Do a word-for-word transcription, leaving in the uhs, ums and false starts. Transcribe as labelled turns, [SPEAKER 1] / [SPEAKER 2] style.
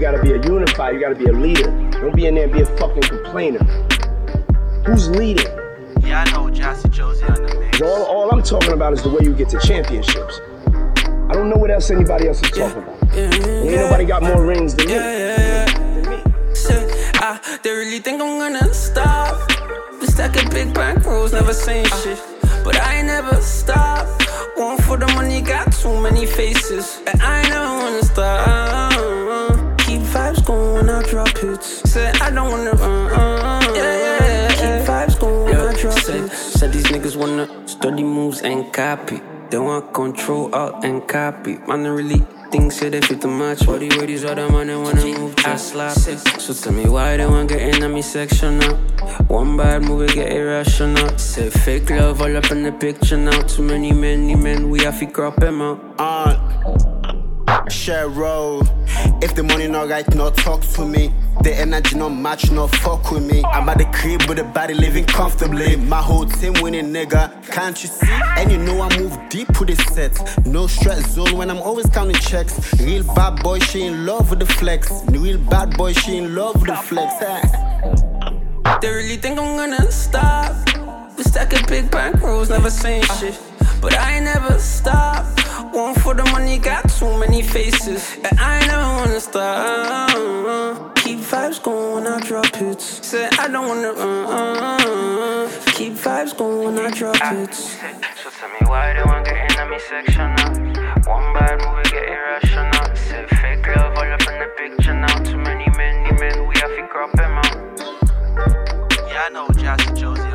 [SPEAKER 1] gotta be a unifier, you gotta be a leader. Don't be in there and be a fucking complainer. Who's leading?
[SPEAKER 2] Yeah, I know Jossie Josie on the mix.
[SPEAKER 1] All, all I'm talking about is the way you get to championships. I don't know what else anybody else is talking about.
[SPEAKER 3] Yeah, yeah,
[SPEAKER 1] Ain't
[SPEAKER 3] yeah.
[SPEAKER 1] nobody got more rings than me.
[SPEAKER 3] Yeah, yeah, yeah. Say, ah, they really think I'm gonna stop. We stacking big bank rolls, never saying shit. But I ain't never stop. One for the money, got too many faces. And I ain't never wanna stop. Keep vibes going when I drop hits. Say, I don't wanna run. Uh, yeah, yeah, yeah. Keep vibes going when I drop say, hits. Said these niggas wanna study moves and copy. They want control out and copy. Man, I really think say they fit the match. Body where these other man they wanna move just slap it. So tell me why they want get in my section now. One bad move we get irrational. Say fake love all up in the picture now. Too many many men we have to crop them out.
[SPEAKER 4] Uh, share road. If the money not right, not talk to me. The energy not match, not fuck with me. I'm at the crib with the body living comfortably. My whole team winning, nigga. Can't you see? And you know I move deep with this set. No stress zone when I'm always counting checks. Real bad boy, she in love with the flex. Real bad boy, she in love with the flex.
[SPEAKER 3] They really think I'm gonna stop. We stacking big bank rolls, never saying shit. But I ain't never stop. One for the money, got too many faces. And I ain't never wanna stop. Keep vibes going when I drop hits. Say I don't wanna run. Keep vibes going when I drop hits.
[SPEAKER 5] So tell me why they want get in my section now. One bad move we get irrational. Say fake love all up in the picture now. Too many many men we have to crop them out.
[SPEAKER 2] Yeah, I know Jossie Josie